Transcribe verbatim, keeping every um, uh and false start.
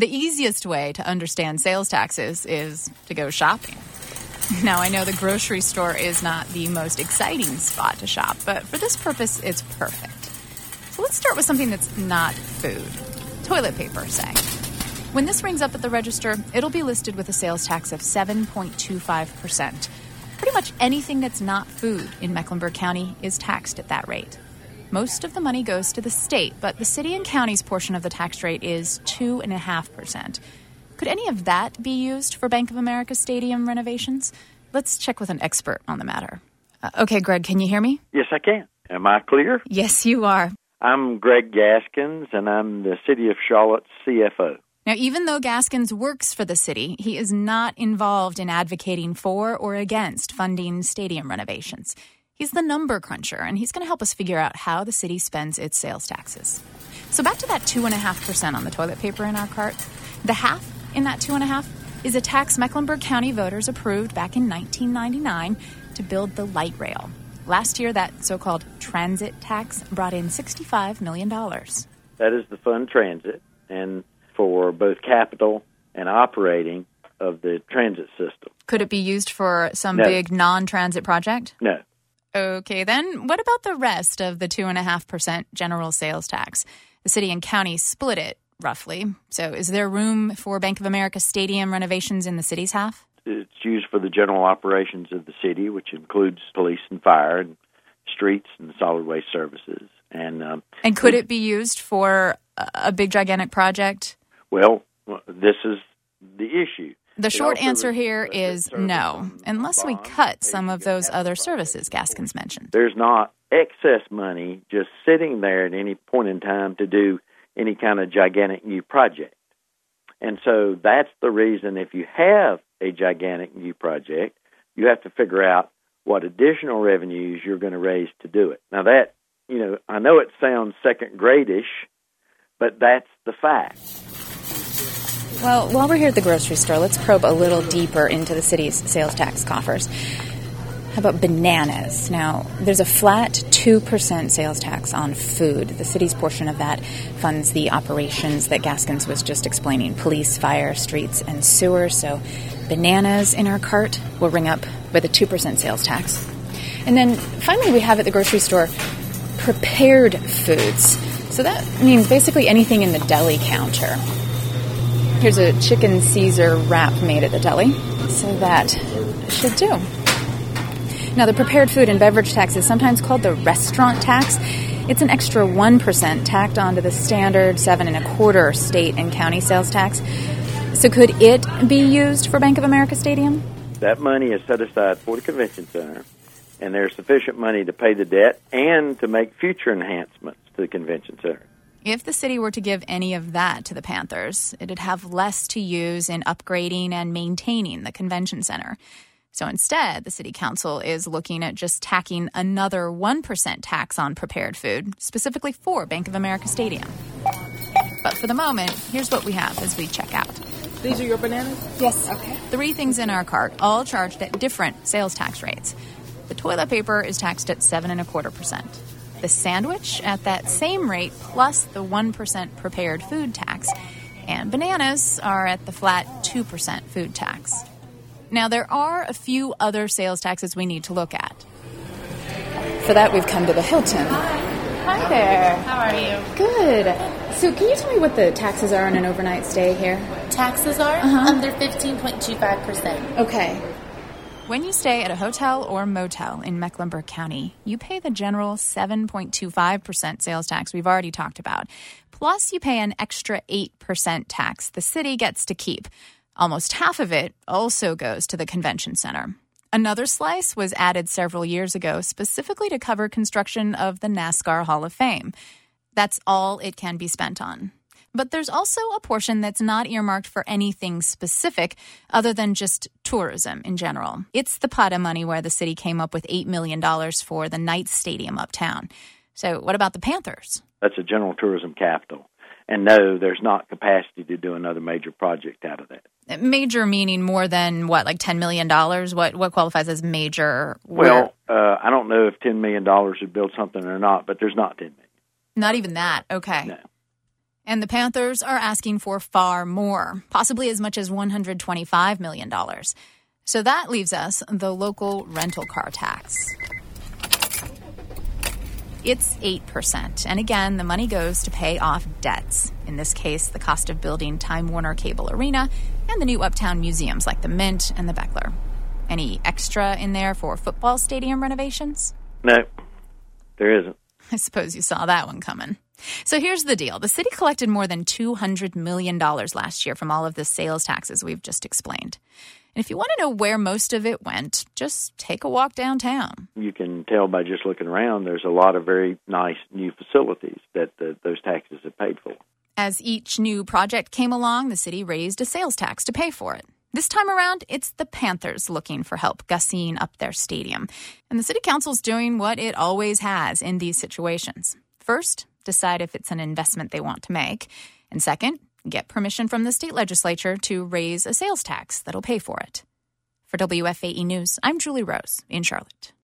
The easiest way to understand sales taxes is to go shopping. Now, I know the grocery store is not the most exciting spot to shop, but for this purpose, it's perfect. So let's start with something that's not food. Toilet paper, say. When this rings up at the register, it'll be listed with a sales tax of seven point two five percent. Pretty much anything that's not food in Mecklenburg County is taxed at that rate. Most of the money goes to the state, but the city and county's portion of the tax rate is two point five percent. Could any of that be used for Bank of America Stadium renovations? Let's check with an expert on the matter. Uh, okay, Greg, can you hear me? Yes, I can. Am I clear? Yes, you are. I'm Greg Gaskins, and I'm the City of Charlotte's C F O. Now, even though Gaskins works for the city, he is not involved in advocating for or against funding stadium renovations. He's the number cruncher, and he's going to help us figure out how the city spends its sales taxes. So back to that two point five percent on the toilet paper in our cart. The half in that two point five is a tax Mecklenburg County voters approved back in nineteen ninety-nine to build the light rail. Last year, that so-called transit tax brought in sixty-five million dollars. That is the fund transit, and for both capital and operating of the transit system. Could it be used for some No. big non-transit project? No. Okay, then what about the rest of the two point five percent general sales tax? The city and county split it, roughly. So is there room for Bank of America Stadium renovations in the city's half? It's used for the general operations of the city, which includes police and fire and streets and solid waste services. And um, And could it be used for a a big, gigantic project? Well, this is the issue. The It short also answer was- here was is service no, on unless we bonds, cut maybe some you of can those have other the services project. Gaskins mentioned. There's not excess money just sitting there at any point in time to do any kind of gigantic new project. And so that's the reason if you have a gigantic new project, you have to figure out what additional revenues you're going to raise to do it. Now that, you know, I know it sounds second grade-ish, but that's the fact. Well, while we're here at the grocery store, let's probe a little deeper into the city's sales tax coffers. How about bananas? Now, there's a flat two percent sales tax on food. The city's portion of that funds the operations that Gaskins was just explaining, police, fire, streets, and sewer. So bananas in our cart will ring up with a two percent sales tax. And then finally we have at the grocery store prepared foods. So that means basically anything in the deli counter. Here's a chicken Caesar wrap made at the deli. So that should do. Now, the prepared food and beverage tax is sometimes called the restaurant tax. It's an extra one percent tacked onto the standard seven and a quarter state and county sales tax. So could it be used for Bank of America Stadium? That money is set aside for the convention center, and there's sufficient money to pay the debt and to make future enhancements to the convention center. If the city were to give any of that to the Panthers, it'd have less to use in upgrading and maintaining the convention center. So instead, the city council is looking at just tacking another one percent tax on prepared food, specifically for Bank of America Stadium. But for the moment, here's what we have as we check out. These are your bananas? Yes. Okay. Three things in our cart, all charged at different sales tax rates. The toilet paper is taxed at seven and a quarter percent. The sandwich at that same rate plus the one percent prepared food tax. And bananas are at the flat two percent food tax. Now, there are a few other sales taxes we need to look at. For that, we've come to the Hilton. Hi there. How are you? Good. So can you tell me what the taxes are on an overnight stay here? Taxes are Uh-huh. under fifteen point two five percent. Okay. When you stay at a hotel or motel in Mecklenburg County, you pay the general seven point two five percent sales tax we've already talked about. Plus, you pay an extra eight percent tax the city gets to keep. Almost half of it also goes to the convention center. Another slice was added several years ago specifically to cover construction of the NASCAR Hall of Fame. That's all it can be spent on. But there's also a portion that's not earmarked for anything specific other than just tourism in general. It's the pot of money where the city came up with eight million dollars for the Knights Stadium uptown. So what about the Panthers? That's a general tourism capital. And no, there's not capacity to do another major project out of that. Major meaning more than, what, like ten million dollars? What what qualifies as major? Well, uh, I don't know if ten million dollars would build something or not, but there's not ten million dollars. Not even that. Okay. No. And the Panthers are asking for far more, possibly as much as one hundred twenty-five million dollars. So that leaves us the local rental car tax. It's eight percent. And again, the money goes to pay off debts. In this case, the cost of building Time Warner Cable Arena and the new uptown museums like the Mint and the Beckler. Any extra in there for football stadium renovations? No, there isn't. I suppose you saw that one coming. So here's the deal. The city collected more than two hundred million dollars last year from all of the sales taxes we've just explained. And if you want to know where most of it went, just take a walk downtown. You can tell by just looking around, there's a lot of very nice new facilities that the, those taxes have paid for. As each new project came along, the city raised a sales tax to pay for it. This time around, it's the Panthers looking for help gussying up their stadium. And the city council's doing what it always has in these situations. First, decide if it's an investment they want to make. And second, get permission from the state legislature to raise a sales tax that'll pay for it. For W F A E News, I'm Julie Rose in Charlotte.